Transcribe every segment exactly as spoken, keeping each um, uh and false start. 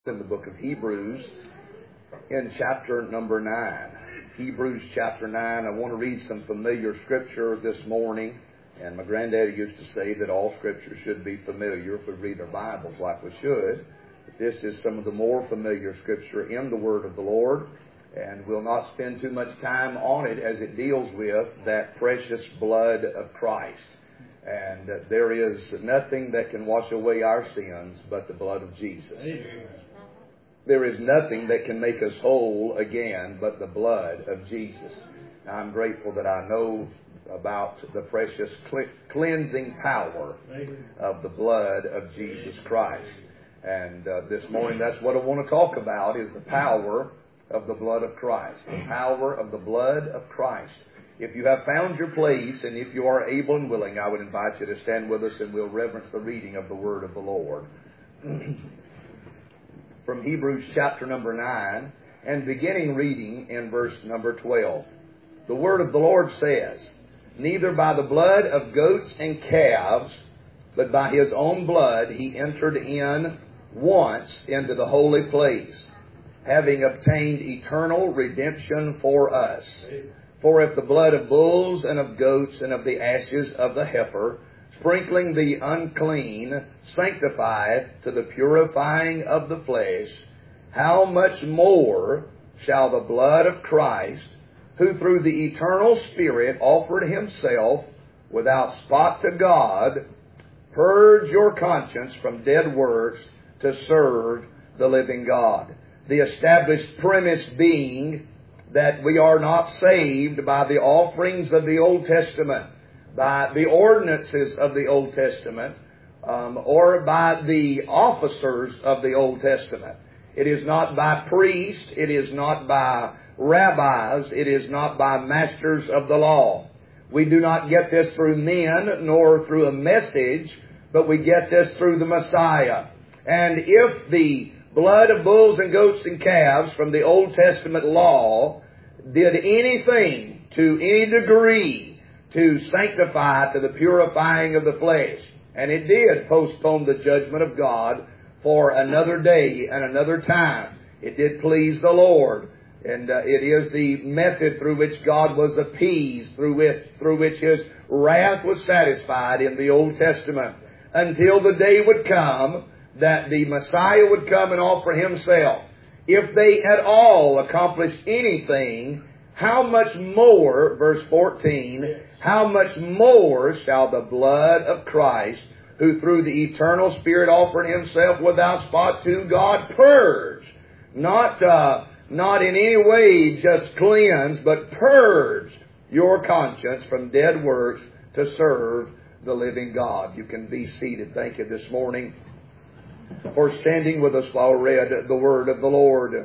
In the book of Hebrews, in chapter number nine. Hebrews chapter nine. I want to read some familiar scripture this morning. And my granddaddy used to say that all scripture should be familiar if we read our Bibles like we should. But this is some of the more familiar scripture in the Word of the Lord. And we'll not spend too much time on it as it deals with that precious blood of Christ. And uh, there is nothing that can wash away our sins but the blood of Jesus. Amen. There is nothing that can make us whole again but the blood of Jesus. Now, I'm grateful that I know about the precious cleansing power of the blood of Jesus Christ. And uh, this morning, that's what I want to talk about, is the power of the blood of Christ. The power of the blood of Christ. If you have found your place, and if you are able and willing, I would invite you to stand with us and we'll reverence the reading of the Word of the Lord. From Hebrews chapter number nine, and beginning reading in verse number twelve. The Word of the Lord says, "Neither by the blood of goats and calves, but by His own blood He entered in once into the holy place, having obtained eternal redemption for us. For if the blood of bulls and of goats and of the ashes of the heifer, sprinkling the unclean, sanctifieth to the purifying of the flesh, how much more shall the blood of Christ, who through the eternal Spirit offered Himself without spot to God, purge your conscience from dead works to serve the living God." The established premise being that we are not saved by the offerings of the Old Testament, by the ordinances of the Old Testament, um, or by the officers of the Old Testament. It is not by priests, it is not by rabbis, it is not by masters of the law. We do not get this through men nor through a message, but we get this through the Messiah. And if the blood of bulls and goats and calves from the Old Testament law did anything to any degree to sanctify to the purifying of the flesh, and it did postpone the judgment of God for another day and another time. It did please the Lord, and uh, it is the method through which God was appeased, through which, through which His wrath was satisfied in the Old Testament, until the day would come that the Messiah would come and offer Himself. If they at all accomplish anything, how much more, verse fourteen, how much more shall the blood of Christ, who through the eternal Spirit offered Himself without spot to God, purge, not, uh, not in any way just cleanse, but purge your conscience from dead works to serve the living God. You can be seated. Thank you this morning for standing with us while we read the Word of the Lord.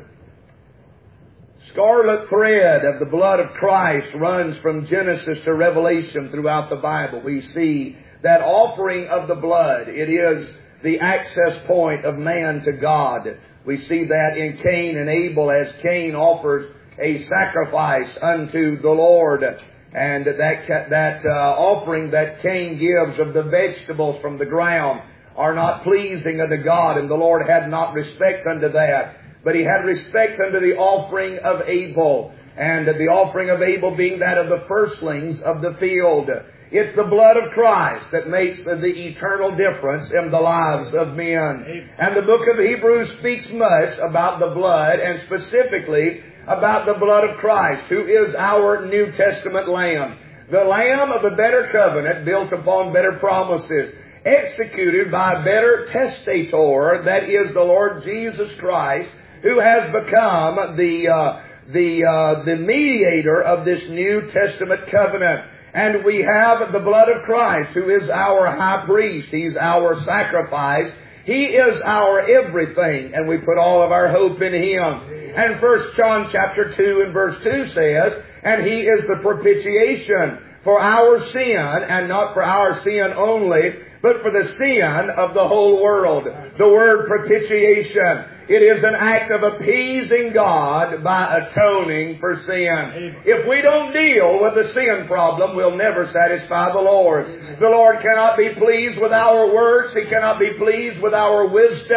Scarlet thread of the blood of Christ runs from Genesis to Revelation throughout the Bible. We see that offering of the blood. It is the access point of man to God. We see that in Cain and Abel, as Cain offers a sacrifice unto the Lord. And that, that uh, offering that Cain gives of the vegetables from the ground are not pleasing unto God, and the Lord had not respect unto that. But He had respect unto the offering of Abel, and the offering of Abel being that of the firstlings of the field. It's the blood of Christ that makes the eternal difference in the lives of men. Amen. And the book of Hebrews speaks much about the blood, and specifically about the blood of Christ, who is our New Testament Lamb. The Lamb of a better covenant built upon better promises, executed by a better testator, that is the Lord Jesus Christ, who has become the uh, the uh, the mediator of this New Testament covenant. And we have the blood of Christ, who is our high priest. He's our sacrifice. He is our everything, and we put all of our hope in Him. And First John chapter two and verse two says, "And He is the propitiation for our sin, and not for our sin only, but for the sin of the whole world." The word propitiation, it is an act of appeasing God by atoning for sin. If we don't deal with the sin problem, we'll never satisfy the Lord. The Lord cannot be pleased with our works. He cannot be pleased with our wisdom.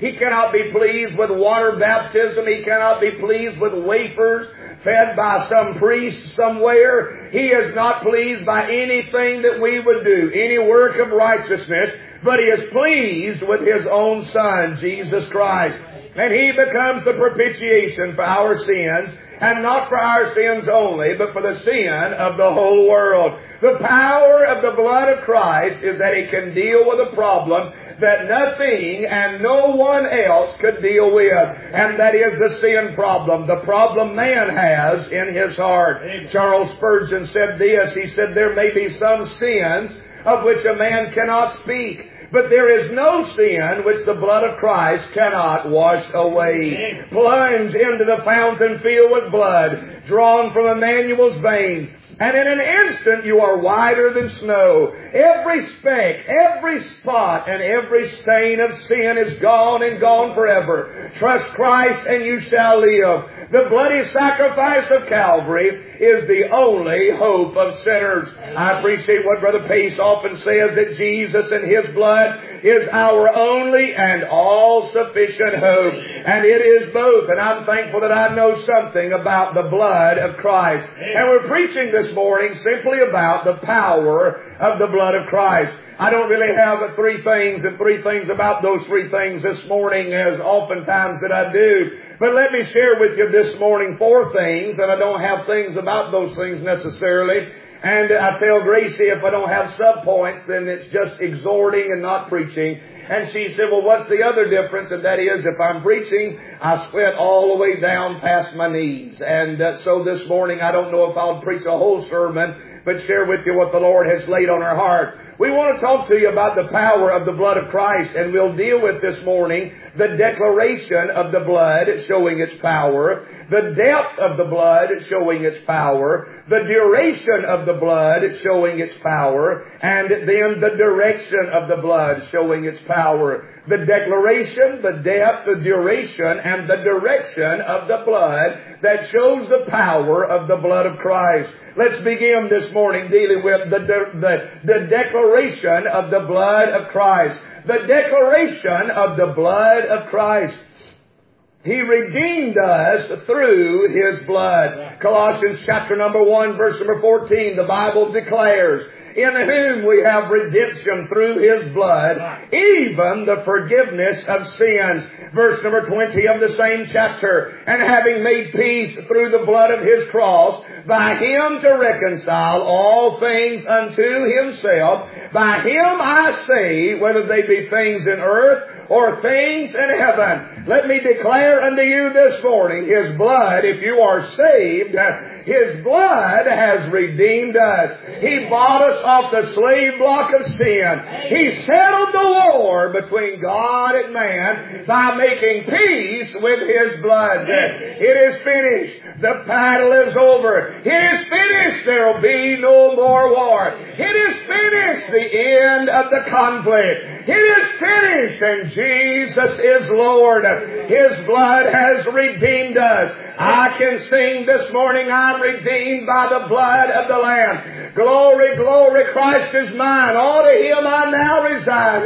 He cannot be pleased with water baptism. He cannot be pleased with wafers fed by some priest somewhere. He is not pleased by anything that we would do, any work of righteousness, but He is pleased with His own Son, Jesus Christ. And He becomes the propitiation for our sins, and not for our sins only, but for the sin of the whole world. The power of the blood of Christ is that it can deal with a problem that nothing and no one else could deal with, and that is the sin problem, the problem man has in his heart. Charles Spurgeon said this, he said, there may be some sins of which a man cannot speak, but there is no sin which the blood of Christ cannot wash away. Plunge into the fountain filled with blood, drawn from Emmanuel's veins, and in an instant you are whiter than snow. Every speck, every spot, and every stain of sin is gone and gone forever. Trust Christ and you shall live. The bloody sacrifice of Calvary is the only hope of sinners. I appreciate what Brother Pace often says, that Jesus and His blood is our only and all-sufficient hope. And it is both. And I'm thankful that I know something about the blood of Christ. And we're preaching this morning simply about the power of the blood of Christ. I don't really have three things and three things about those three things this morning as oftentimes that I do. But let me share with you this morning four things, and I don't have things about those things necessarily. And I tell Gracie if I don't have subpoints, then it's just exhorting and not preaching. And she said, well, what's the other difference? And that is, if I'm preaching, I sweat all the way down past my knees. And uh, so this morning, I don't know if I'll preach a whole sermon, but share with you what the Lord has laid on our heart. We want to talk to you about the power of the blood of Christ, and we'll deal with this morning the declaration of the blood showing its power, the depth of the blood showing its power, the duration of the blood showing its power, and then the direction of the blood showing its power. The declaration, the depth, the duration, and the direction of the blood that shows the power of the blood of Christ. Let's begin this morning dealing with the, the, the declaration of the blood of Christ. The declaration of the blood of Christ. He redeemed us through His blood. Colossians chapter number one, verse number fourteen, the Bible declares, in whom we have redemption through His blood, even the forgiveness of sins. Verse number twenty of the same chapter, and having made peace through the blood of His cross, by Him to reconcile all things unto Himself. By Him I say, whether they be things in earth or things in heaven. Let me declare unto you this morning, His blood, if you are saved, His blood has redeemed us. He bought us off the slave block of sin. He settled the war between God and man by making peace with His blood. It is finished. The battle is over. It is finished. There will be no more war. It is finished. The end of the conflict. It is finished, and Jesus is Lord. His blood has redeemed us. I can sing this morning, I'm redeemed by the blood of the Lamb. Glory, glory, Christ is mine. All to Him I now resign.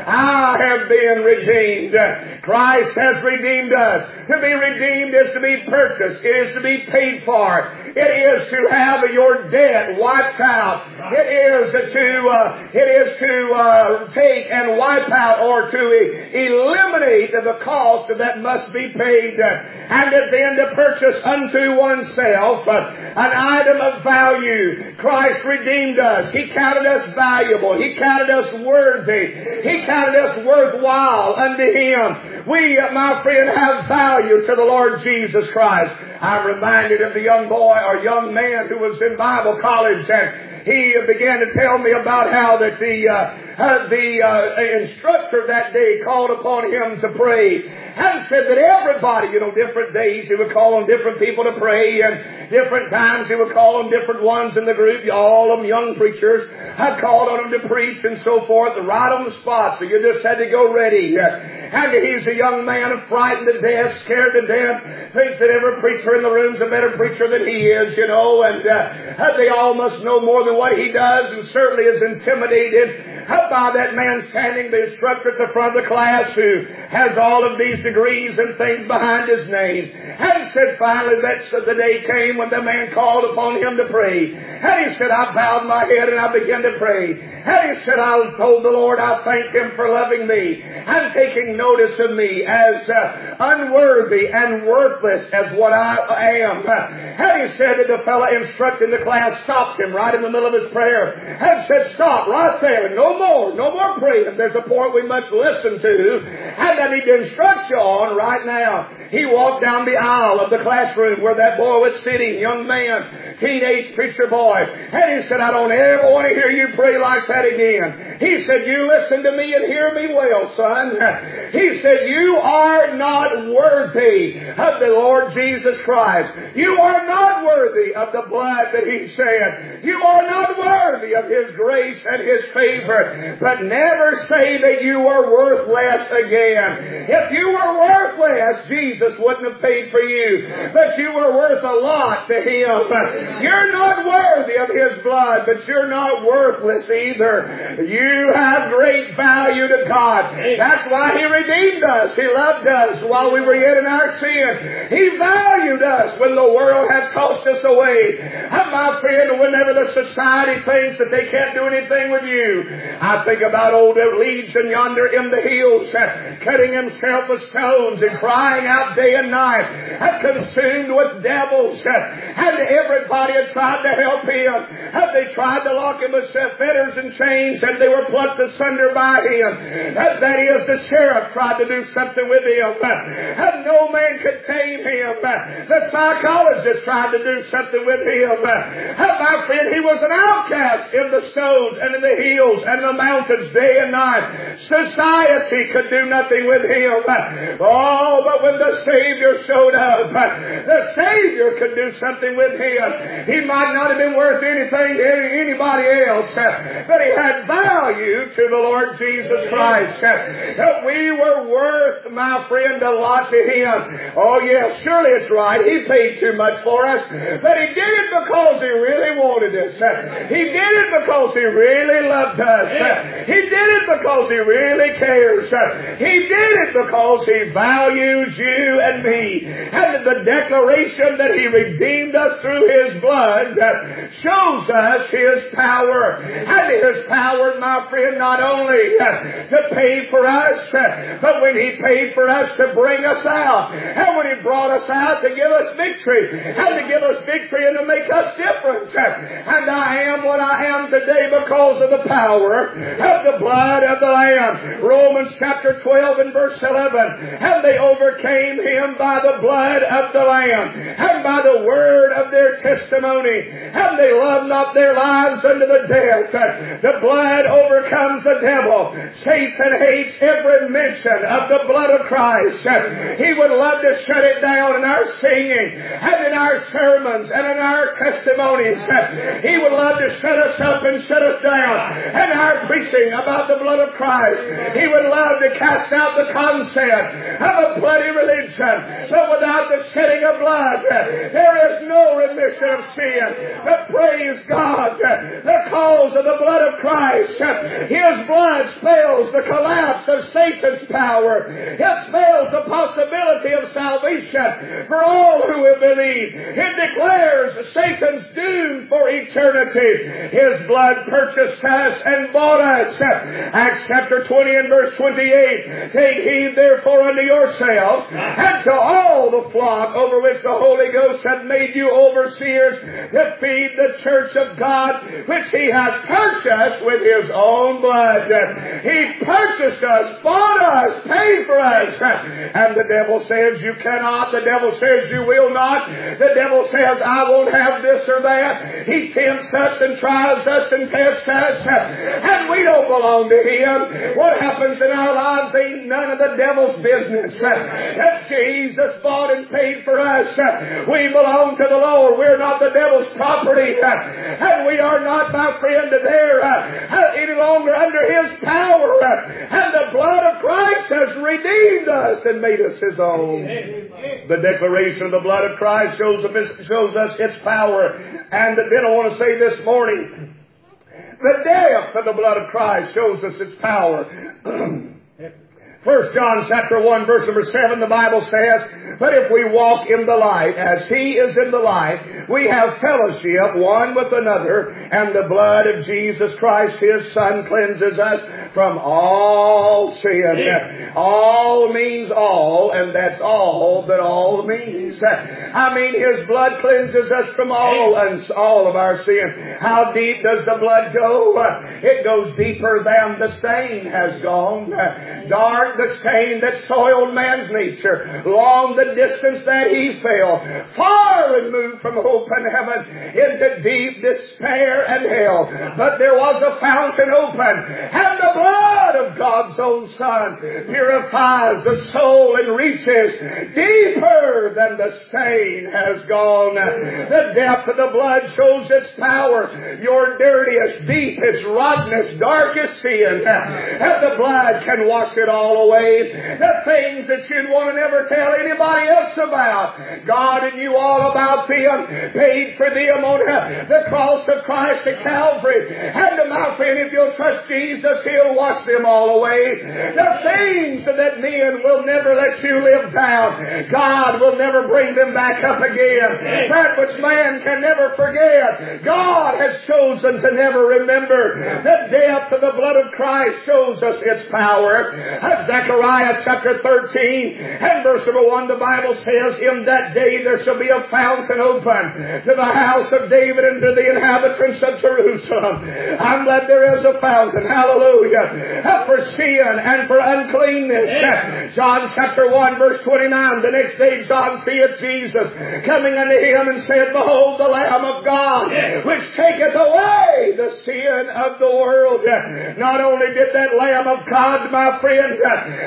I have been redeemed. Christ has redeemed us. To be redeemed is to be purchased. It is to be paid for. It is to have your debt wiped out. It is to, uh, it is to uh, take and wipe out, or to e- eliminate the cost that must be paid, and then to purchase unto oneself uh, an item of value. Christ redeemed us. He counted us valuable. He counted us worthy. He counted us worthwhile unto Him. We, uh, my friend, have value to the Lord Jesus Christ. I'm reminded of the young boy or young man who was in Bible college, and he began to tell me about how that the uh, uh, the uh, instructor that day called upon him to pray, and said that everybody, you know, different days he would call on different people to pray, and different times he would call on different ones in the group, all of them young preachers, had called on them to preach and so forth, right on the spot, so you just had to go ready. And he's a young man frightened to death, scared to death, thinks that every preacher in the room's a better preacher than he is, you know, and uh, they all must know more than what he does, and certainly is intimidated by that man standing, the instructor at the front of the class, who has all of these degrees and things behind his name. And he said finally that the day came when the man called upon him to pray. And he said, I bowed my head and I began to pray. And he said, I told the Lord, I thank Him for loving me and taking notice of me as uh, unworthy and worthless as what I am. And he said that the fellow instructing the class stopped him right in the middle of his prayer and said, stop right there. No more. No more praying. There's a point we must listen to and I need to instruct you on right now. He walked down the aisle of the classroom where that boy was sitting, young man, teenage preacher boy. And he said, I don't ever want to hear you pray like that again. He said, you listen to me and hear me well, son. He said, you are not worthy of the Lord Jesus Christ. You are not worthy of the blood that He shed. You are not worthy of His grace and His favor. But never say that you are worthless again. If you were worthless, Jesus wouldn't have paid for you. But you were worth a lot to Him. You're not worthy of His blood, but you're not worthless either. You have great value to God. That's why He redeemed us. He loved us while we were yet in our sin. He valued us when the world had tossed us away. And my friend, whenever the society thinks that they can't do anything with you, I think about old Legion yonder in the hills, cutting himself with stones and crying out day and night, and consumed with devils. And everybody had tried to help him. And they tried to lock him with fetters and chains, and they were plucked asunder by him. That is, the sheriff tried to do something with him, and no man could tame him. The psychologist tried to do something with him. And my friend, he was an outcast in the stones and in the hills and the mountains day and night. Society could do nothing with him. Oh, but when the Savior showed up, the Savior could do something with him. He might not have been worth anything to anybody else, but he had value to the Lord Jesus Christ. That we were worth, my friend, a lot to Him. Oh yes, surely it's right. He paid too much for us, but He did it because He really wanted us. He did it because He really loved us. He did it because He really cares. He did it because He values you and me. And the declaration that He redeemed us through His blood shows us His power. And His power, my friend, not only to pay for us, but when He paid for us to bring us out. And when He brought us out to give us victory. And to give us victory and to make us different. And I am what I am today because of the power of the blood of the Lamb. Romans chapter twelve and verse eleven. And they overcame Him by the blood of the Lamb, and by the word of their testimony. And they loved not their lives unto the death. The blood overcomes the devil. Satan hates every mention of the blood of Christ. He would love to shut it down in our singing, and in our sermons, and in our testimonies. He would love to shut us up and shut us down in our preaching about the blood of Christ. He would love to cast out the concept of a bloody religion. But without the shedding of blood, there is no remission of sin. But praise God, the cause of the blood of Christ, His blood spells the collapse of Satan's power. It spells the possibility of salvation for all who have believed. It declares Satan's doom for eternity. His blood purchased us and bought us. Acts chapter twenty and verse twenty-eight. Take heed therefore unto yourselves and to all the flock over which the Holy Ghost hath made you overseers, to feed the church of God, which He hath purchased with His own blood. He purchased us, bought us, paid for us. And the devil says you cannot. The devil says you will not. The devil says I won't have this or that. He tempts us and tries us and tests us. And we don't belong to Him. What happens in our lives ain't none of the devil's business. That Jesus bought and paid for us. We belong to the Lord. We're not the devil's property. And we are not, my friend, there any longer under His power. And the blood of Christ has redeemed us and made us His own. The declaration of the blood of Christ shows, shows us its power. And then I want to say this morning, the death of the blood of Christ shows us its power. First John chapter one, verse number seven, the Bible says, but if we walk in the light, as He is in the light, we have fellowship one with another, and the blood of Jesus Christ, His Son, cleanses us from all sin. All means all, and that's all that all means. I mean, His blood cleanses us from all and all of our sin. How deep does the blood go? It goes deeper than the stain has gone. Dark the stain that soiled man's nature. Long the distance that he fell. Far removed from hope and heaven into deep despair and hell. But there was a fountain open, and the blood of God's own Son purifies the soul and reaches deeper than the stain has gone. The depth of the blood shows its power. Your dirtiest, deepest, rottenest, darkest sin, and the blood can wash it all away. The things that you'd want to never tell anybody else about, God knew all about them, paid for them on the cross of Christ at Calvary. And my friend, if you'll trust Jesus, He'll wash them all away. The things that men will never let you live down, God will never bring them back up again. That which man can never forget, God has chosen to never remember. The depth of the blood of Christ shows us its power. Zechariah chapter thirteen and verse number one, the Bible says, in that day there shall be a fountain open to the house of David and to the inhabitants of Jerusalem. I'm glad there is a fountain. Hallelujah. For sin and for uncleanness. Yes. John chapter one verse twenty-nine, the next day John seeth Jesus coming unto him and said, behold the Lamb of God, yes, which taketh away the sin of the world. Not only did that Lamb of God, my friend,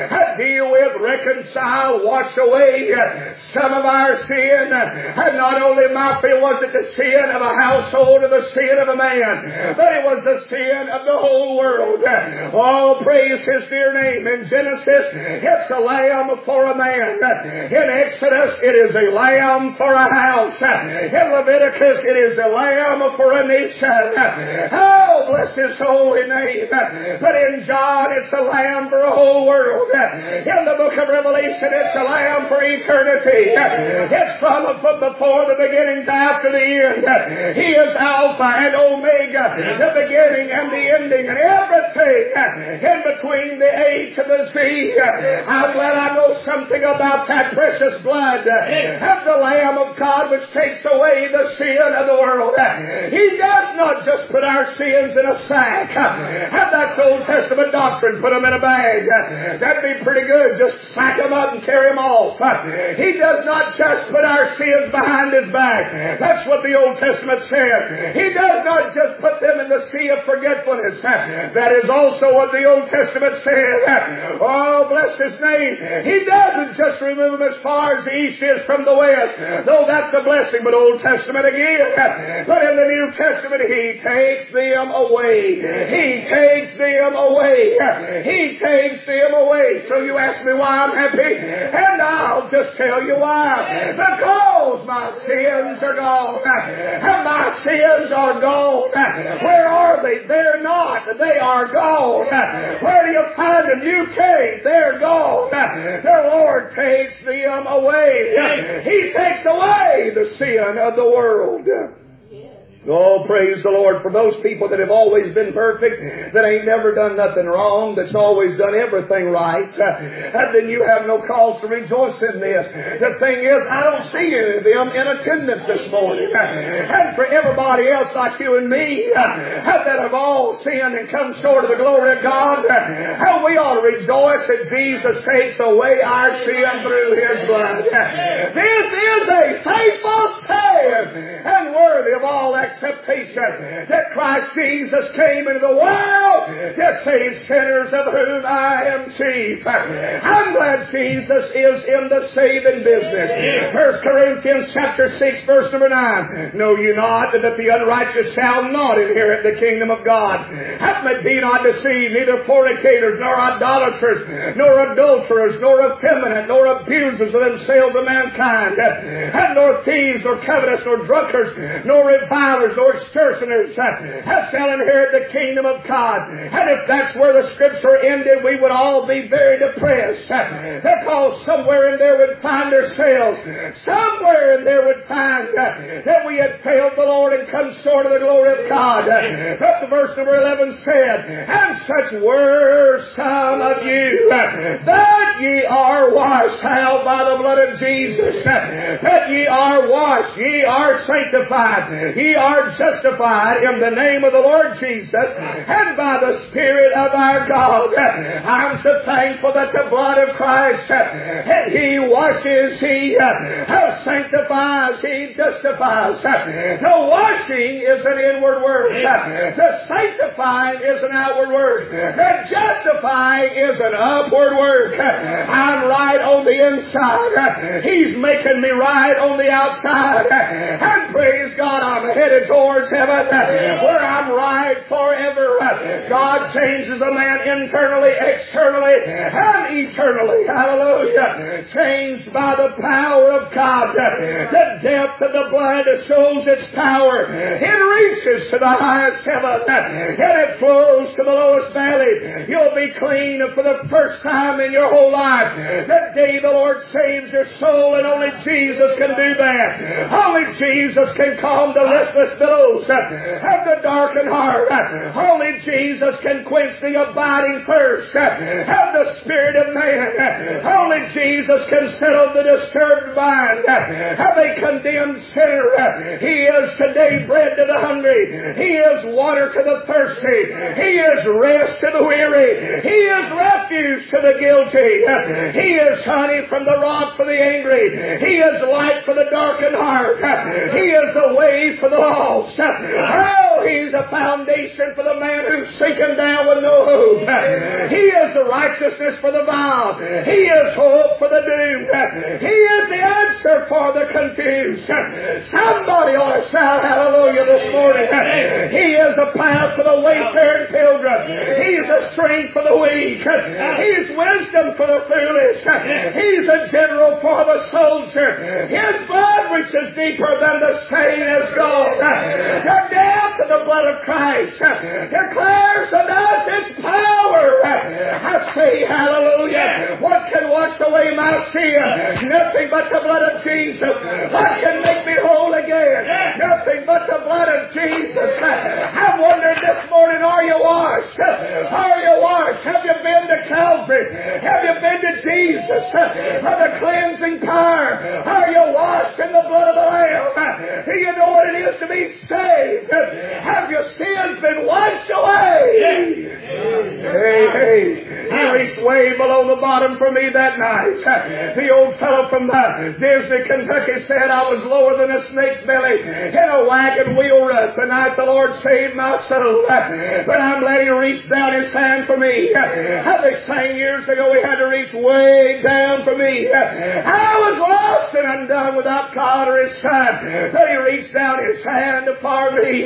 deal with, reconcile, wash away some of our sin, and not only, my friend, was it the sin of a household or the sin of a man, but it was the sin of the whole world. Oh, praise His dear name. In Genesis, it's a lamb for a man. In Exodus, it is a lamb for a house. In Leviticus, it is a lamb for a nation. Oh, bless His holy name. But in John, it's a lamb for a whole world. In the book of Revelation, it's a lamb for eternity. It's from, from before the beginning to after the end. He is Alpha and Omega, the beginning and the ending, and everything in between the A to the Z. I'm glad I know something about that precious blood of the Lamb of God which takes away the sin of the world. He does not just put our sins in a sack. Have that Old Testament doctrine, put them in a bag. That'd be pretty good. Just sack them up and carry them off. He does not just put our sins behind His back. That's what the Old Testament said. He does not just put them in the sea of forgetfulness. That is also what the Old Testament said. Oh, bless His name. He doesn't just remove them as far as the east is from the west, though that's a blessing, but Old Testament again. But in the New Testament, He takes them away. He takes them away. He takes them away. So you ask me why I'm happy, and I'll just tell you why. Because my sins are gone. And my sins are gone. Where are they? They're not. They are gone. Where do you find them? You can't. They're gone. The Lord takes them away. He takes away the sin of the world. Oh, praise the Lord for those people that have always been perfect, that ain't never done nothing wrong, that's always done everything right. And then you have no cause to rejoice in this. The thing is, I don't see any of them in attendance this morning. And for everybody else like you and me, that have all sinned and come short of the glory of God, how we ought to rejoice that Jesus takes away our sin through His blood. This is a faithful stand and worthy of all that acceptation that Christ Jesus came into the world to save sinners, of whom I am chief. I'm glad Jesus is in the saving business. First Corinthians chapter six verse number nine. Know you not that the unrighteous shall not inherit the kingdom of God? Have me be not deceived, neither fornicators, nor idolaters, nor adulterers, nor effeminate, nor abusers of themselves of mankind, and nor thieves, nor covetous, nor drunkards, nor revilers, fathers nor extortioners uh, shall inherit the kingdom of God. And if that's where the Scripture ended, we would all be very depressed. Uh, because somewhere in there we'd find ourselves, somewhere in there we'd find uh, that we had failed the Lord and come short of the glory of God. Uh, but the verse number eleven said, and such were some of you, uh, that ye are washed, how by the blood of Jesus, uh, that ye are washed, ye are sanctified, ye are justified in the name of the Lord Jesus, and by the Spirit of our God. I'm so thankful that the blood of Christ, He washes, He sanctifies, He justifies. The washing is an inward word. The sanctifying is an outward word. The justifying is an upward word. I'm right on the inside. He's making me right on the outside. And praise God, I'm headed towards heaven where I'm right forever. God changes a man internally, externally, and eternally. Hallelujah. Changed by the power of God. The depth of the blood shows its power. It reaches to the highest heaven and it flows to the lowest valley. You'll be clean for the first time in your whole life. The day the Lord saves your soul, and only Jesus can do that. Only Jesus can calm the restless billows of the darkened heart. Only Jesus can quench the abiding thirst of the spirit of man. Only Jesus can settle the disturbed mind of a condemned sinner. He is today bread to the hungry. He is water to the thirsty. He is rest to the weary. He is refuge to the guilty. He is honey from the rock for the angry. He is light for the darkened heart. He is the way for the lost. Oh, He's a foundation for the man who's sinking down with no hope. He is the righteousness for the vile. He is hope for the doomed. He is the answer for the confused. Somebody ought to shout hallelujah this morning. He is a path for the wayfaring pilgrim. He's a strength for the weak. He's wisdom for the foolish. He's a general for the soldier. His blood reaches deeper than the stain has gone. The death of the blood of Christ declares to us its power. I say hallelujah. What can wash away my sin? Nothing but the blood of Jesus. What can make me whole again? Nothing but the blood of Jesus. I'm wondering this morning, are you washed? Are you washed? Have you been to Calvary? Have you been to Jesus for the cleansing power? Are you washed in the blood of the Lamb? Do you know what it is to be saved? Have your sins been washed away? Hey, hey. He reached way below the bottom for me that night. The old fellow from uh, Disney, Kentucky said I was lower than a snake's belly in a wagon wheel rut the night the Lord saved my soul. But I'm glad He reached down His hand for me. How they sang years ago, He had to reach way down for me. I was lost and undone without God or His Son, but He reached down His hand for me.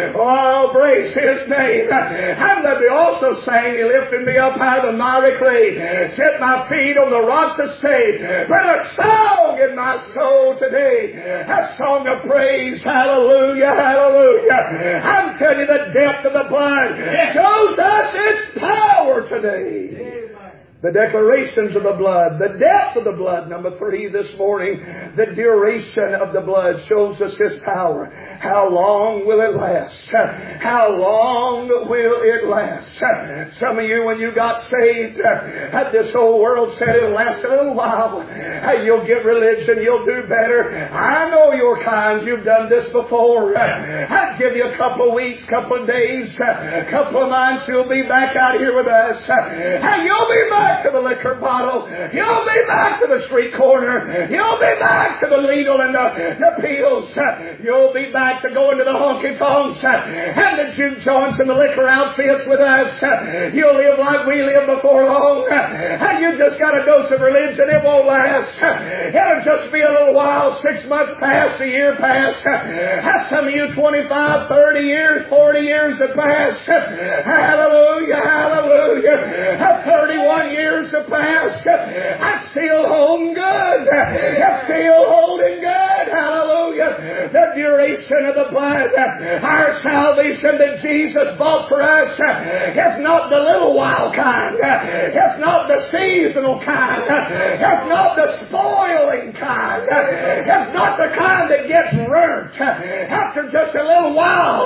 Oh, praise His name. I'm glad they also sang He lifted me up out of the miry clay, set my feet on the rocks of state. But a song in my soul today, a song of praise. Hallelujah, hallelujah. I'm telling you, the depth of the blood shows us its power today. The declarations of the blood, the depth of the blood. Number three this morning, the duration of the blood shows us His power. How long will it last? How long will it last? Some of you, when you got saved, this old world said it'll last a little while. You'll get religion, you'll do better. I know your kind, you've done this before. I'd give you a couple of weeks, couple of days, a couple of months, you'll be back out here with us. And you'll be back to the liquor bottle. You'll be back to the street corner. You'll be back to the needle and the, the pills. You'll be back to going to the honky-tonks and the juke joints and the liquor outfits with us. You'll live like we live before long. And you just got a dose of religion. It won't last. It'll just be a little while. Six months pass, a year pass. Some of you twenty-five, thirty years, forty years have passed. Hallelujah, hallelujah. thirty-one years have passed. I'm still holding good. I'm still holding good. Hallelujah. the duration of the blood. Our salvation that Jesus bought for us is not the little while kind. It's not the seasonal kind. It's not the spoiling kind. It's not the kind that gets burnt after just a little while.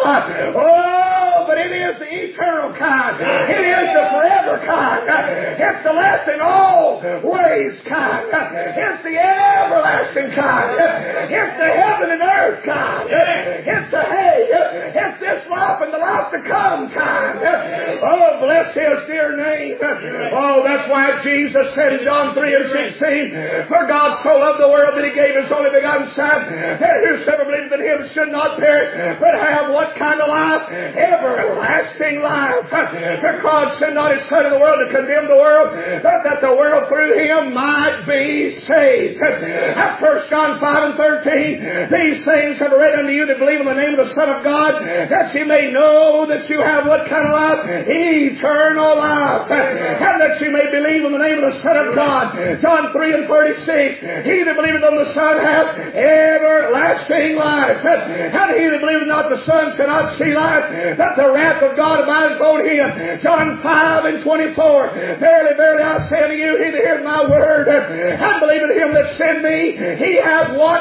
Oh, but it is the eternal kind. It is the forever kind. It's the lasting always kind. It's the everlasting kind. It's the heaven and earth kind. It's the hey, it's this life and the life to come kind. Oh, bless His dear name. Oh, that's why Jesus said in John three and sixteen, for God so loved the world that He gave His only begotten Son, that whosoever believes in Him should not perish, but have what kind of life? Everlasting life. For God sent not His Son in the world to condemn the world, but that the world through Him might be saved. At First John five and thirteen, these things have I read unto you that believe in the name of the Son of God, that you may know that you have what kind of life? Eternal life. And that you may believe in the name of the Son of God. John three and thirty-six, he that believeth on the Son hath everlasting life. And he that believeth not the Son shall not see life, that the wrath of God abideth on him. John five and twenty-four, verily, verily, I say unto you, he that heareth my word and believeth Him that sent me, he hath what?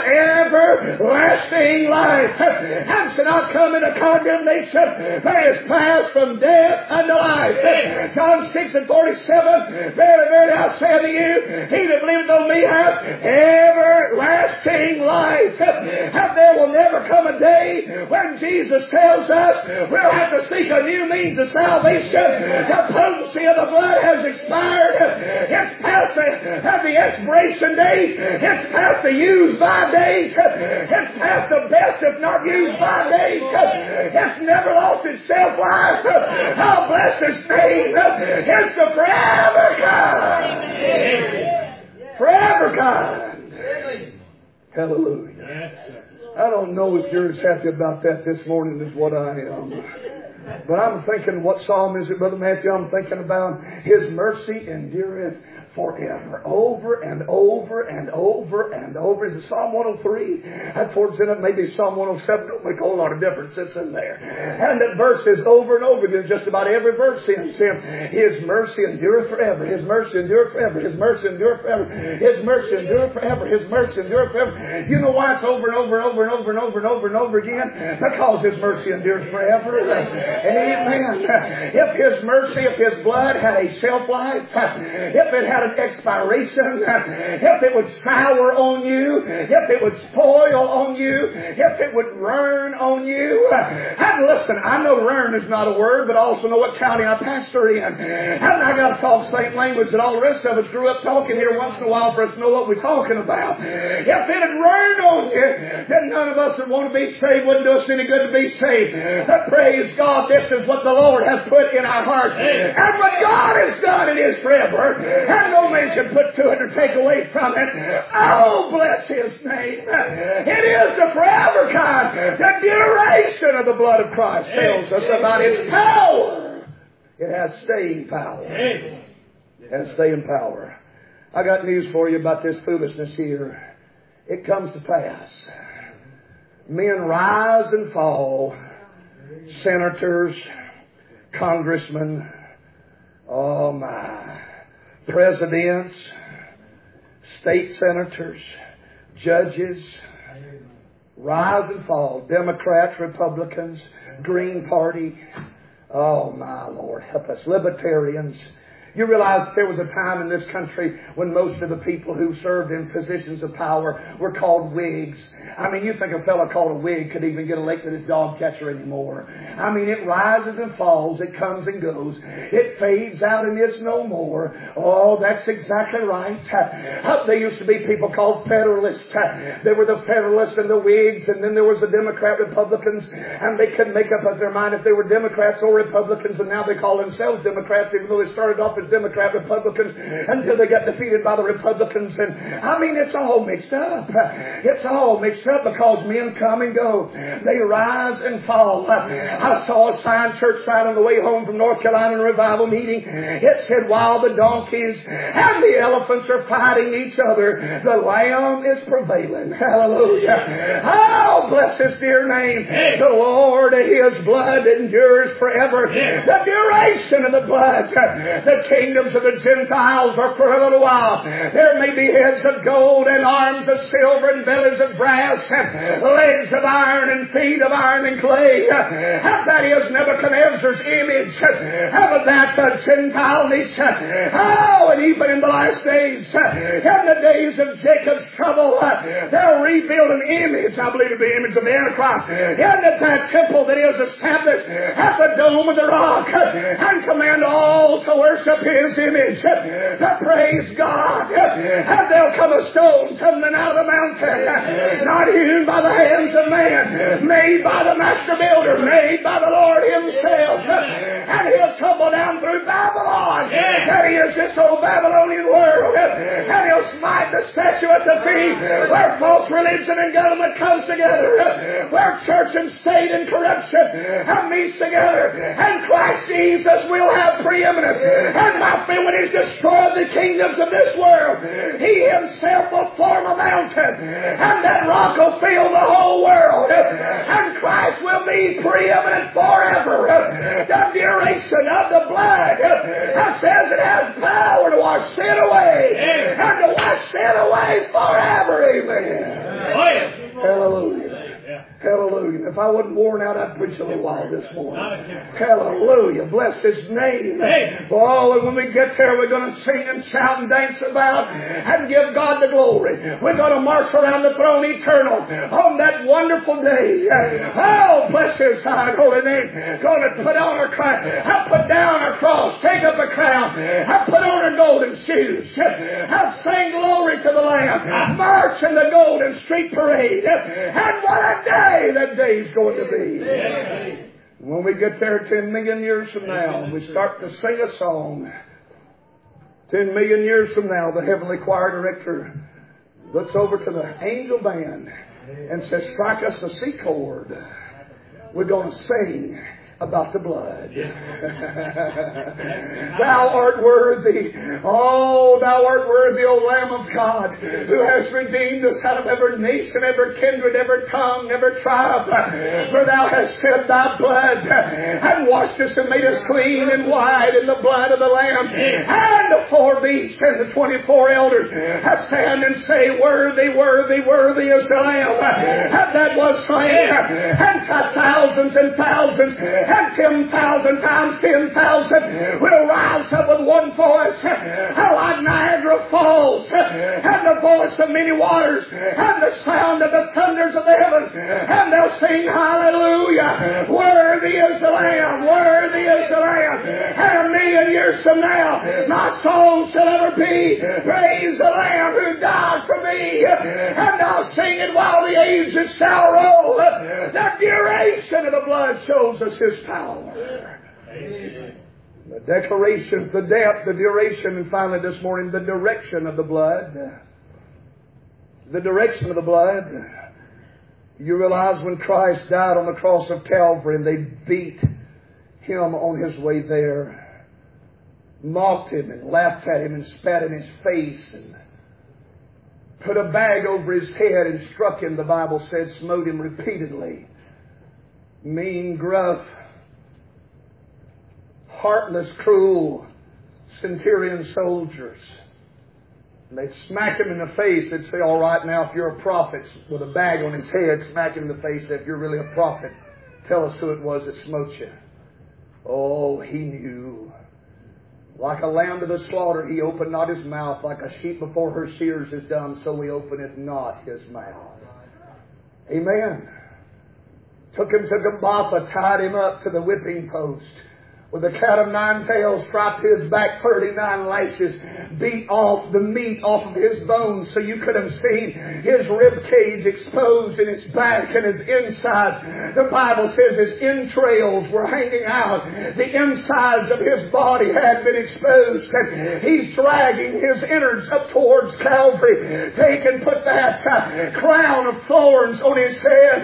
Everlasting life, and shall not come into condemnation, but is passed from death unto life. John six and forty-seven, verily, verily, I say unto you, he that believeth on me hath everlasting life. And there will never come a day when Jesus tells us we'll have to seek a new means of salvation. The potency of the blood has expired. It's past the, the expiration date. It's past the use by date. It's past the best if not used by date. It's never lost its shelf life. I'll bless His name. It's the forever God. Forever God. Hallelujah. I don't know if you're as happy about that this morning as what I am. But I'm thinking, what psalm is it, Brother Matthew? I'm thinking about His mercy endureth forever, over and over and over and over. Is it Psalm one oh three? That towards in it, maybe Psalm one oh seven. Don't make a whole lot of difference. It's in there. And that verse is over and over again. Just about every verse seems Him. His mercy endureth forever. His mercy endureth forever. His mercy endureth forever. His mercy endureth forever. His mercy endureth forever. You know why it's over and over and over and over and over and over and over again? Because His mercy endures forever. Amen. If His mercy, if His blood had a shelf life, if it had an expiration, if it would sour on you, if it would spoil on you, if it would run on you. And listen, I know run is not a word, but I also know what county I pastor in. And I got to talk the same language that all the rest of us grew up talking here once in a while for us to know what we're talking about. If it had run on you, then none of us would want to be saved. Wouldn't do us any good to be saved. But praise God, this is what the Lord has put in our hearts. And what God has done, it is forever. And no man can put to it or take away from it. Oh, bless His name. It is the forever kind. The duration of the blood of Christ tells us about His power. It has staying power. It has staying power. I got news for you about this foolishness here. It comes to pass. Men rise and fall. Senators, congressmen, oh my, presidents, state senators, judges, rise and fall. Democrats, Republicans, Green Party. Oh my Lord, help us. Libertarians. You realize there was a time in this country when most of the people who served in positions of power were called Whigs. I mean, you think a fellow called a Whig could even get elected as dog catcher anymore. I mean, it rises and falls. It comes and goes. It fades out and is no more. Oh, that's exactly right. There used to be people called Federalists. There were the Federalists and the Whigs, and then there was the Democrat Republicans, and they couldn't make up their mind if they were Democrats or Republicans, and now they call themselves Democrats, even though they started off as as Democrat Republicans until they got defeated by the Republicans. And I mean, it's all mixed up. It's all mixed up because men come and go. They rise and fall. I saw a sign, church sign on the way home from North Carolina revival meeting. It said, while the donkeys and the elephants are fighting each other, the Lamb is prevailing. Hallelujah. Oh, bless His dear name. The Lord, His blood endures forever. The duration of the blood. The kingdoms of the Gentiles are for a little while. There may be heads of gold and arms of silver and bellies of brass and legs of iron and feet of iron and clay. That is Nebuchadnezzar's image. That's a Gentile nation. Oh, and even in the last days, in the days of Jacob's trouble, they'll rebuild an image, I believe it be the image of the Antichrist, in that temple that is established at the dome of the rock, and command all to worship His image. Now, praise God. And there'll come a stone tumbling out of the mountain, not hewn by the hands of man, made by the master builder, made by the Lord Himself. And He'll tumble down through Babylon. That is this old Babylonian world. And He'll smite the statue at the feet where false religion and government comes together, where church and state and corruption have meets together. And Christ Jesus will have preeminence. And my friend, when He's destroyed the kingdoms of this world, He Himself will form a mountain, and that rock will fill the whole world, and Christ will be preeminent forever. The duration of the blood that says it has power to wash sin away, and to wash sin away forever. Amen. Hallelujah. Hallelujah. If I wasn't worn out, I'd preach a little while this morning. Hallelujah. Bless His name. Oh, and when we get there, we're going to sing and shout and dance about and give God the glory. We're going to march around the throne eternal on that wonderful day. Oh, bless His high and holy name. Going to put on our crown. I put down our cross. Take up a crown. I put on our golden shoes. I sing glory to the Lamb. March in the golden street parade. And what a day that day's going to be. When we get there ten million years from now, we start to sing a song. Ten million years from now, the heavenly choir director looks over to the angel band and says, strike us a C chord. We're going to sing about the blood. Thou art worthy. Oh, Thou art worthy, O Lamb of God, who has redeemed us out of every nation, every kindred, every tongue, every tribe. For Thou hast shed Thy blood and washed us and made us clean and white in the blood of the Lamb. And the four beasts and the twenty-four elders stand and say, worthy, worthy, worthy is the Lamb. And that was slain. And thousands and thousands and ten thousand times ten thousand will rise up with one voice, like Niagara Falls, and the voice of many waters, and the sound of the thunders of the heavens, and they'll sing hallelujah. Worthy is the Lamb, worthy is the Lamb. And a million years from now, my song shall ever be, praise the Lamb who died for me, and I'll sing it while the ages shall roll. The duration of the blood shows us His power. The declarations, the depth, the duration, and finally this morning, the direction of the blood. The direction of the blood. You realize when Christ died on the cross of Calvary and they beat Him on His way there, mocked Him and laughed at Him and spat in His face and put a bag over His head and struck Him, the Bible said, smote Him repeatedly. Mean, gruff, heartless, cruel centurion soldiers. And they'd smack Him in the face. They'd say, all right, now if you're a prophet, with a bag on His head, smack Him in the face. If you're really a prophet, tell us who it was that smote you. Oh, He knew. Like a lamb to the slaughter, He opened not His mouth. Like a sheep before her shears is dumb, so He openeth not His mouth. Amen. Took Him to Golgotha, tied Him up to the whipping post, with a cat of nine tails strapped to his back, thirty-nine lashes, beat off the meat off of his bones so you could have seen his rib cage exposed in his back and his insides. The Bible says his entrails were hanging out. The insides of his body had been exposed. And he's dragging his innards up towards Calvary. Take and put that uh, crown of thorns on his head,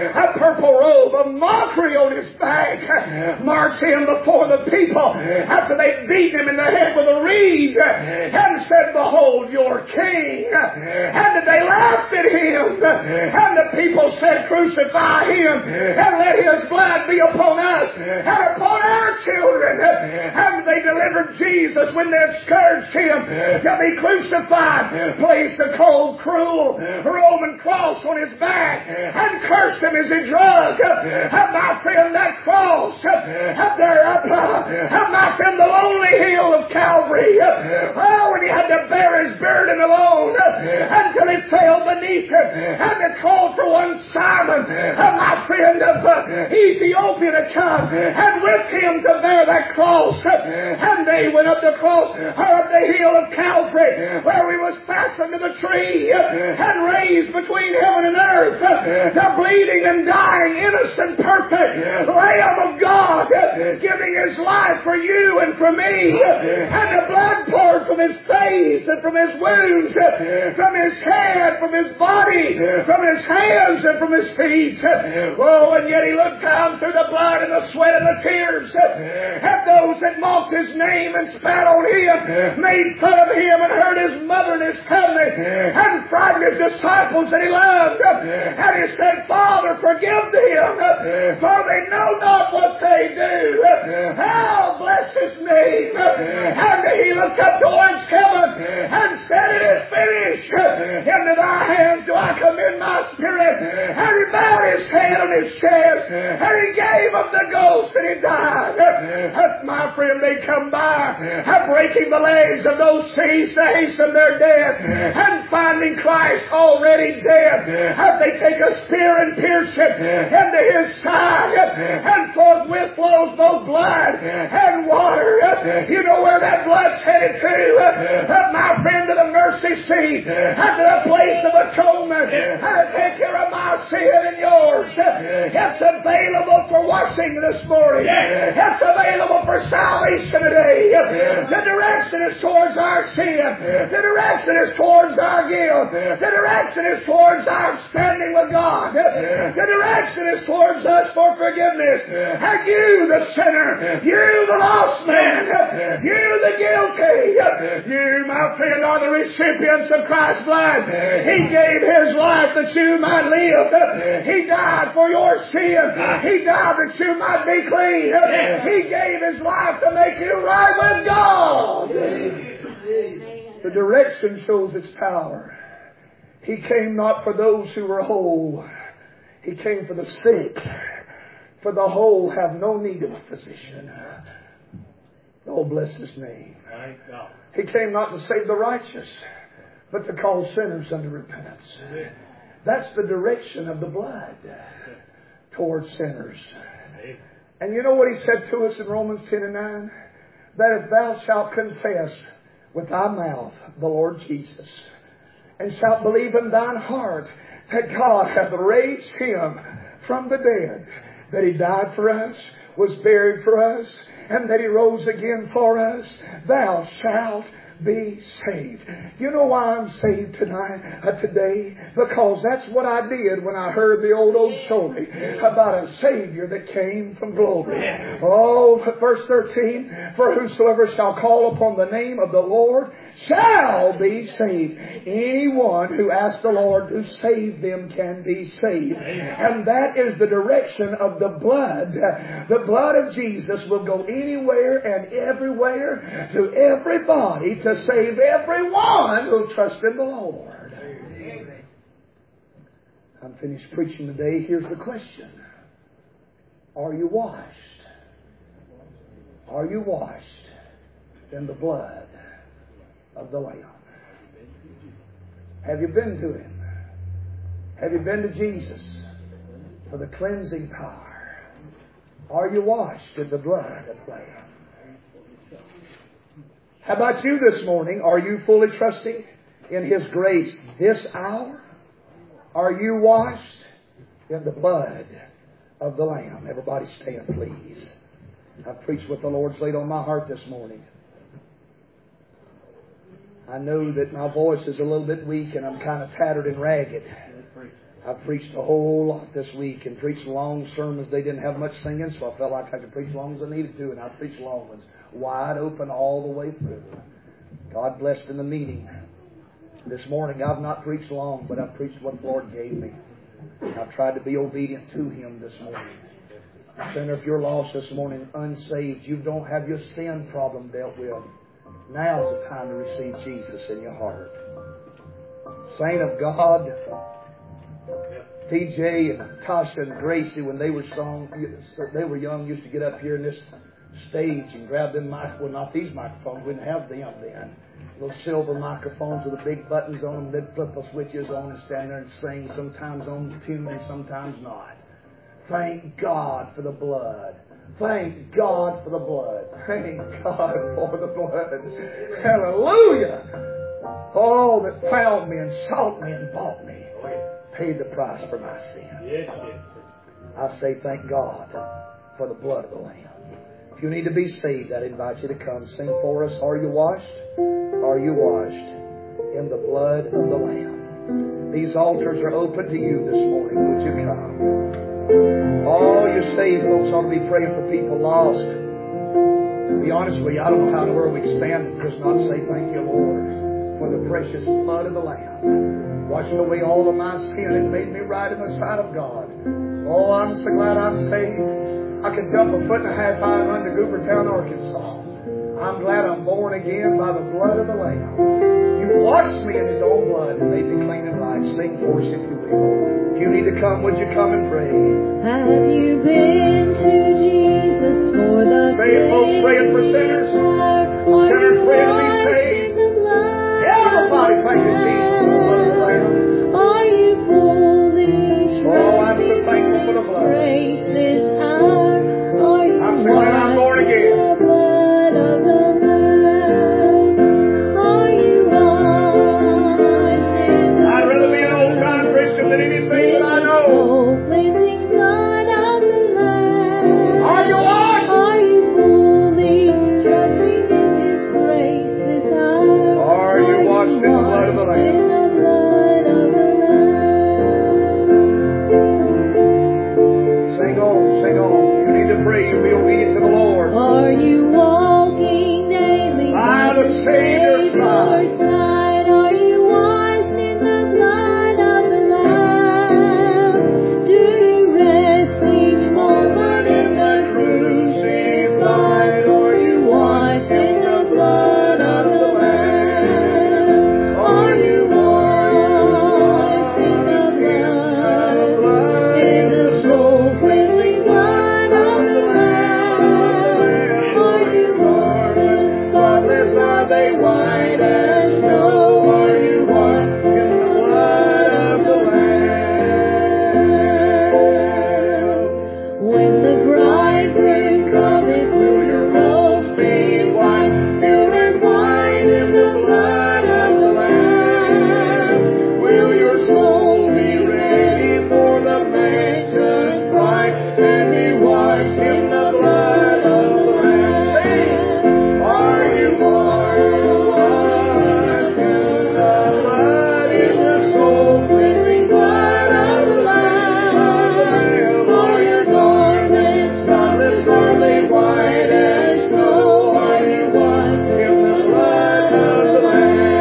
a purple robe of mockery on his back. March him before the people after they beat him in the head with a reed and said, "Behold your king." And they laughed at him. And the people said, "Crucify him and let his blood be upon us and upon our children." And they delivered Jesus when they had scourged him to be crucified, placed a cold, cruel Roman cross on his back and cursed him as he drug. And my friend, that cross up there, up, up my friend, the lonely hill of Calvary. Oh, and he had to bear his burden alone until he fell beneath it and to call for one Simon, my friend of Ethiopia, to come and with him to bear that cross. And they went up the cross, or up the hill of Calvary, where he was fastened to the tree and raised between heaven and earth, the bleeding and dying, innocent, perfect Lamb of God, giving his life for you and for me. And the blood poured from his face and from his wounds, from his head, from his body, from his hands and from his feet. Oh, and yet he looked down through the blood and the sweat and the tears at those that mocked his name and spat on him, made fun of him and hurt his mother and his family, and frightened his disciples that he loved. And he said, "Father, forgive them, for they know not what they do." Oh, bless his name. And he looked up towards heaven and said, "It is finished. Into thy hands do I commend my spirit." And he bowed his head on his chest and he gave up the ghost and he died. As my friend, they come by breaking the legs of those thieves to hasten their death, and finding Christ already dead, as they take a spear and pierce it into his side, and forthwith flows both blood and water. You know where that blood's headed to? Up, my friend, to the mercy seat, and to the place of atonement, and to take care of my sin and yours. It's available for washing this morning. It's available for salvation today. The direction is towards our sin. The direction is towards our guilt. The direction is towards our standing with God. The direction is towards us for forgiveness. And you, the sinner, you, the lost man, you, the guilty, you, my friend, are the recipients of Christ's blood. He gave his life that you might live. He died for your sin. He died that you might be clean. He gave his life to make you right with God. The direction shows its power. He came not for those who were whole. He came for the sick. For the whole have no need of a physician. Oh, bless his name. He came not to save the righteous, but to call sinners unto repentance. That's the direction of the blood towards sinners. And you know what he said to us in Romans ten and nine? That if thou shalt confess with thy mouth the Lord Jesus, and shalt believe in thine heart that God hath raised him from the dead, that he died for us, was buried for us, and that he rose again for us, thou shalt be saved. You know why I'm saved tonight, uh, today? Because that's what I did when I heard the old, old story about a Savior that came from glory. Oh, verse thirteen, for whosoever shall call upon the name of the Lord shall be saved. Anyone who asks the Lord to save them can be saved. And that is the direction of the blood. The blood of Jesus will go anywhere and everywhere to everybody to save everyone who trusts in the Lord. I'm finished preaching today. Here's the question. Are you washed? Are you washed in the blood of the Lamb? Have you been to Him? Have you been to Jesus for the cleansing power Are you washed in the blood of the Lamb? How about you this morning? Are you fully trusting in His grace this hour? Are you washed in the blood of the Lamb? Everybody stand, please. I've preached what the Lord's laid on my heart this morning. I know that my voice is a little bit weak and I'm kind of tattered and ragged. I've preached a whole lot this week and preached long sermons. They didn't have much singing, so I felt like I could preach as long as I needed to, and I preached long ones, wide open all the way through. God blessed in the meeting. This morning I've not preached long, but I've preached what the Lord gave me. I've tried to be obedient to Him this morning. Sinner, if you're lost this morning, unsaved, you don't have your sin problem dealt with, now's the time to receive Jesus in your heart. Saint of God, T J and Tasha and Gracie, when they were strong, they were young, used to get up here in this stage and grab them mic. Well, not these microphones. We didn't have them then. Those silver microphones with the big buttons on them. They'd flip the switches on and stand there and sing. Sometimes on tune and sometimes not. Thank God for the blood. Thank God for the blood. Thank God for the blood. Hallelujah. Oh, that found me and sought me and bought me. Paid the price for my sin. Yes, yes. I say thank God for the blood of the Lamb. If you need to be saved, I'd invite you to come sing for us. Are you washed? Are you washed in the blood of the Lamb? These altars are open to you this morning. Would you come? All you saved folks ought to be praying for people lost. To be honest with you, I don't know how in the world we can stand and just not say thank you, Lord, for the precious blood of the Lamb. Washed away all of my sin and made me right in the sight of God. Oh, I'm so glad I'm saved. I could jump a foot and a half high and run to Goobertown, Arkansas. I'm glad I'm born again by the blood of the Lamb. You washed me in His own blood and made me clean and right. Sing for us if you will. If you need to come, would you come and pray? Have you been to Jesus for the Say it, folks, praying for sinners. Sinners praying to be saved. Everybody thanking Jesus for the blood of the Lamb. Are you fully Oh, I'm so thankful for the blood. grace this hour? Are you I'm so glad I'm born again. the blood of the Lamb? Are you washed in the I'd rather be an old-time Christian than anything that I know. cleansing blood of the Lamb? Are you washed? Are you fully trusting in His grace this hour? Are you washed in the blood of the Lamb? In the blood of the Sing on, sing on. You need to pray. You be obedient to the Lord. Are you walking daily By the Savior's side. side? Are you washed in the blood of the Lamb? Do you rest each moment in the crucified? Are you washed in the blood of the Lamb? Are you washed in the blood, in the soul cleansing blood of the Lamb? Are you washed? Spotless are they, white as snow. Are you washed in the blood of the Lamb? When the bridegroom cometh, will your robes be white, pure and white in the blood of the Lamb? Will your soul be ready for the mansions bright, and be washed in the blood of the Lamb? Sing! Are you washed in the blood, in the soul cleansing blood of the Lamb? Are your garments spotless, are they white as snow? Are you washed in the blood of the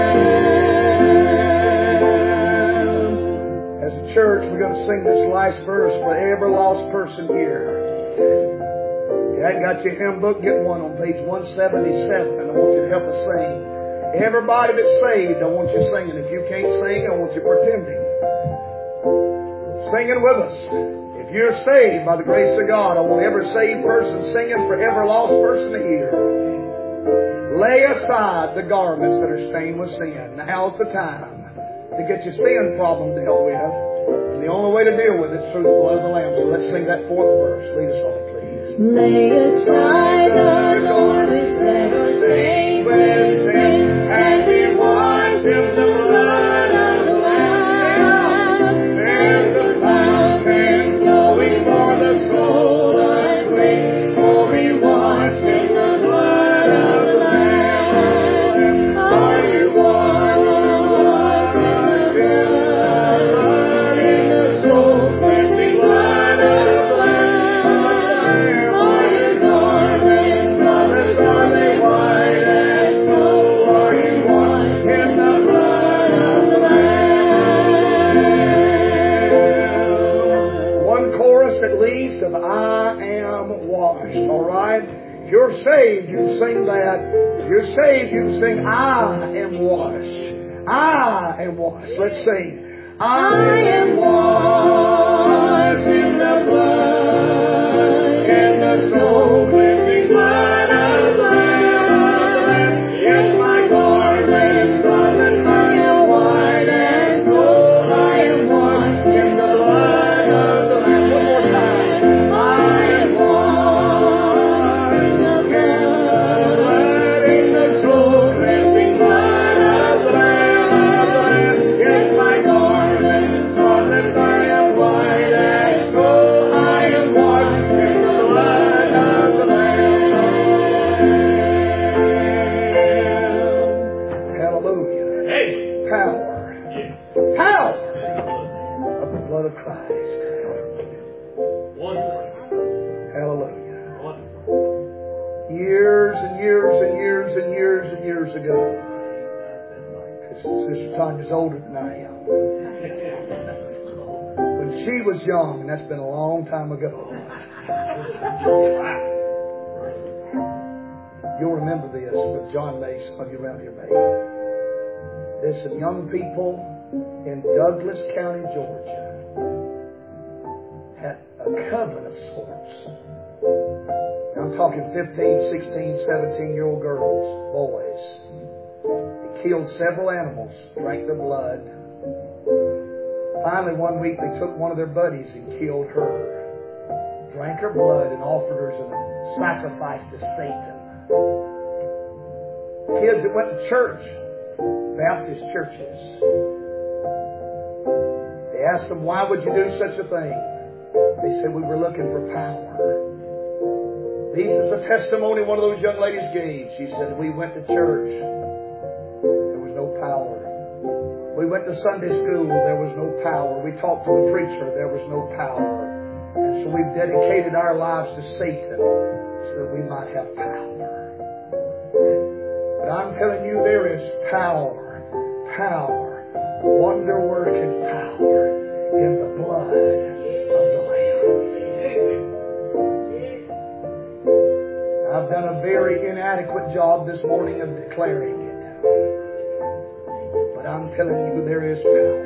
Lamb? As a church, we're going to sing this last verse for every lost person here. If you hadn't got your hymn book, get one on page one seventy-seven, and I want you to help us sing. Everybody that's saved, I want you singing. If you can't sing, I want you pretending. Singing with us. If you're saved by the grace of God, I want every saved person singing for every lost person to hear. Lay aside the garments that are stained with sin. Now's the time to get your sin problem dealt with. And the only way to deal with it is through the blood of the Lamb. So let's sing that fourth verse. Lead us on, please. Lay aside our garments that are stained with sin, and be washed in the blood of the Lamb. There's a fountain flowing for the soul unclean, for be washed in the blood of the Lamb. Are you washed in the blood, in the soul cleansing blood of the Lamb? Are your garments spotless? Are they white as snow? Are you washed in the blood of the Lamb? One chorus at least of I am washed. All right? If you're saved, you can sing that. If you're saved, you can sing I am washed. I am washed. Let's sing. I am washed in the blood, in the soul cleansing blood of the Lamb. Yes, my garments spotless, I am white as snow. I am washed in the blood of the Lamb. One more time. I am washed in the blood, in the soul cleansing blood of the Lamb. Yes, my garments spotless, I am white as snow. I am washed in the blood of the Lamb. Hallelujah. Hey. Power. Yes. Power of the blood of Christ. Wonderful. Hallelujah. Wonderful. Years and years and years and years and years ago. Sister Tanya's older than I am. When she was young, and that's been a long time ago. You'll remember this with John May, some of you around here may. There's some young people in Douglas County, Georgia, had a coven of sorts. I'm talking fifteen, sixteen, seventeen year old girls, boys. They killed several animals, drank their blood. Finally, one week they took one of their buddies and killed her. Drank her blood and offered her as a sacrifice to Satan. Kids that went to church, Baptist churches. They asked them, why would you do such a thing? They said, we were looking for power. This is the testimony one of those young ladies gave. She said, we went to church. There was no power. We went to Sunday school. There was no power. We talked to the preacher. There was no power. And so we've dedicated our lives to Satan so that we might have power. But I'm telling you, there is power, power, wonder-working power in the blood of the Lamb. I've done a very inadequate job this morning of declaring it. But I'm telling you, there is power.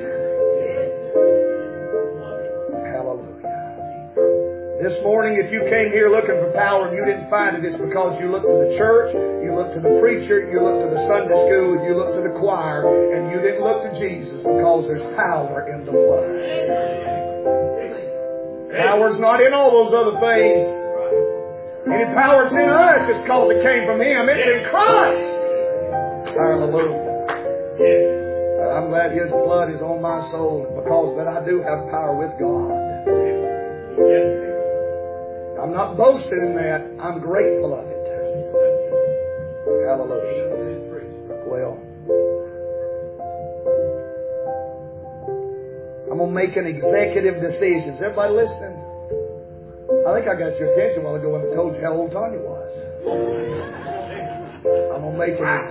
Hallelujah. This morning, if you came here looking for power and you didn't find it, it's because you looked to the church, you looked to the preacher, you looked to the Sunday school, you looked to the choir, and you didn't look to Jesus because there's power in the blood. Power's not in all those other things. Any power's in us, it's because it came from Him. It's in Christ. Hallelujah. I'm glad His blood is on my soul, and because that I do have power with God. I'm not boasting in that. I'm grateful of it. Hallelujah. Well, I'm going to make an executive decision. Is everybody listening? I think I got your attention a while ago when I told you how old Tanya was. I'm going to make an